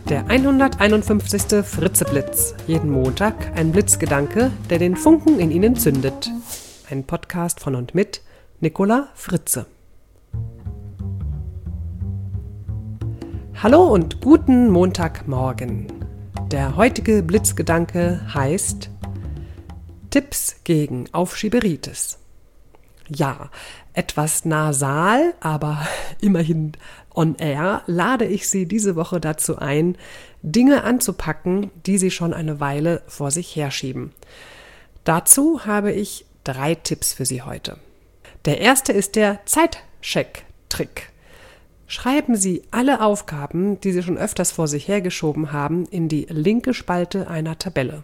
Der 151. Fritzeblitz. Jeden Montag ein Blitzgedanke, der den Funken in Ihnen zündet. Ein Podcast von und mit Nicola Fritze. Hallo und guten Montagmorgen. Der heutige Blitzgedanke heißt Tipps gegen Aufschieberitis. Ja, etwas nasal, aber immerhin on air lade ich Sie diese Woche dazu ein, Dinge anzupacken, die Sie schon eine Weile vor sich herschieben. Dazu habe ich 3 Tipps für Sie heute. Der erste ist der Zeitcheck-Trick. Schreiben Sie alle Aufgaben, die Sie schon öfters vor sich hergeschoben haben, in die linke Spalte einer Tabelle.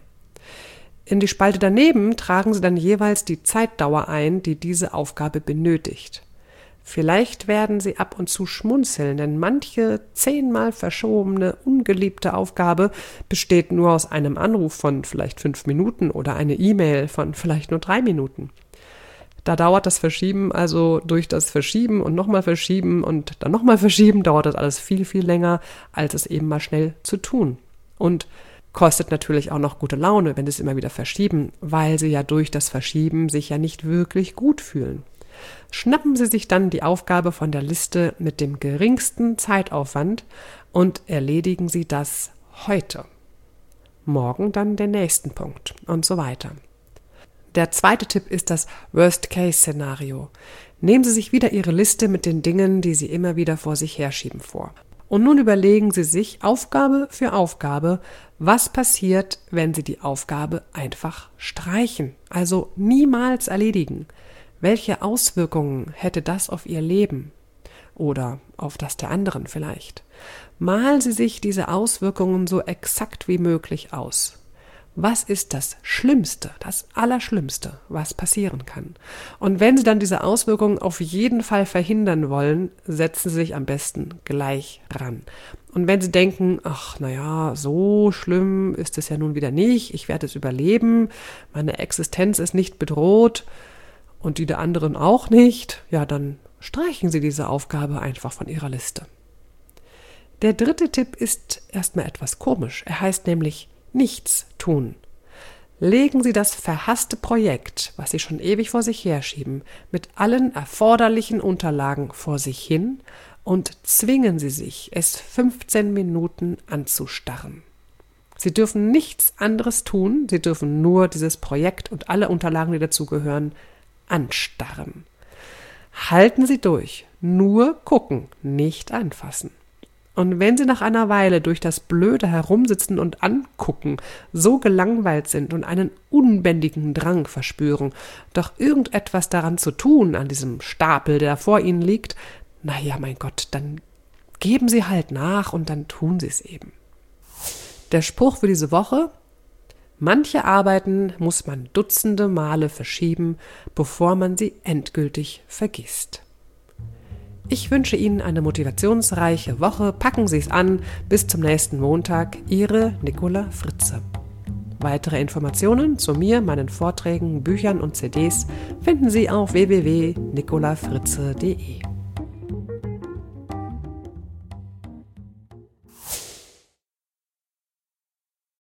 In die Spalte daneben tragen Sie dann jeweils die Zeitdauer ein, die diese Aufgabe benötigt. Vielleicht werden Sie ab und zu schmunzeln, denn manche 10-mal verschobene, ungeliebte Aufgabe besteht nur aus einem Anruf von vielleicht 5 Minuten oder eine E-Mail von vielleicht nur 3 Minuten. Da dauert das Verschieben, also durch das Verschieben und nochmal verschieben und dann nochmal verschieben, dauert das alles viel, viel länger, als es eben mal schnell zu tun. Und kostet natürlich auch noch gute Laune, wenn Sie es immer wieder verschieben, weil Sie ja durch das Verschieben sich ja nicht wirklich gut fühlen. Schnappen Sie sich dann die Aufgabe von der Liste mit dem geringsten Zeitaufwand und erledigen Sie das heute. Morgen dann den nächsten Punkt und so weiter. Der zweite Tipp ist das Worst-Case-Szenario. Nehmen Sie sich wieder Ihre Liste mit den Dingen, die Sie immer wieder vor sich herschieben vor. Und nun überlegen Sie sich Aufgabe für Aufgabe, was passiert, wenn Sie die Aufgabe einfach streichen, also niemals erledigen. Welche Auswirkungen hätte das auf Ihr Leben? Oder auf das der anderen vielleicht? Malen Sie sich diese Auswirkungen so exakt wie möglich aus. Was ist das Schlimmste, das Allerschlimmste, was passieren kann? Und wenn Sie dann diese Auswirkungen auf jeden Fall verhindern wollen, setzen Sie sich am besten gleich ran. Und wenn Sie denken, ach naja, so schlimm ist es ja nun wieder nicht, ich werde es überleben, meine Existenz ist nicht bedroht und die der anderen auch nicht, ja dann streichen Sie diese Aufgabe einfach von Ihrer Liste. Der dritte Tipp ist erstmal etwas komisch, er heißt nämlich nichts tun. Legen Sie das verhasste Projekt, was Sie schon ewig vor sich herschieben, mit allen erforderlichen Unterlagen vor sich hin und zwingen Sie sich, es 15 Minuten anzustarren. Sie dürfen nichts anderes tun, Sie dürfen nur dieses Projekt und alle Unterlagen, die dazugehören, anstarren. Halten Sie durch, nur gucken, nicht anfassen. Und wenn Sie nach einer Weile durch das blöde Herumsitzen und Angucken so gelangweilt sind und einen unbändigen Drang verspüren, doch irgendetwas daran zu tun, an diesem Stapel, der vor Ihnen liegt, naja, mein Gott, dann geben Sie halt nach und dann tun Sie es eben. Der Spruch für diese Woche: Manche Arbeiten muss man dutzende Male verschieben, bevor man sie endgültig vergisst. Ich wünsche Ihnen eine motivationsreiche Woche. Packen Sie es an. Bis zum nächsten Montag. Ihre Nicola Fritze. Weitere Informationen zu mir, meinen Vorträgen, Büchern und CDs finden Sie auf www.nicolafritze.de.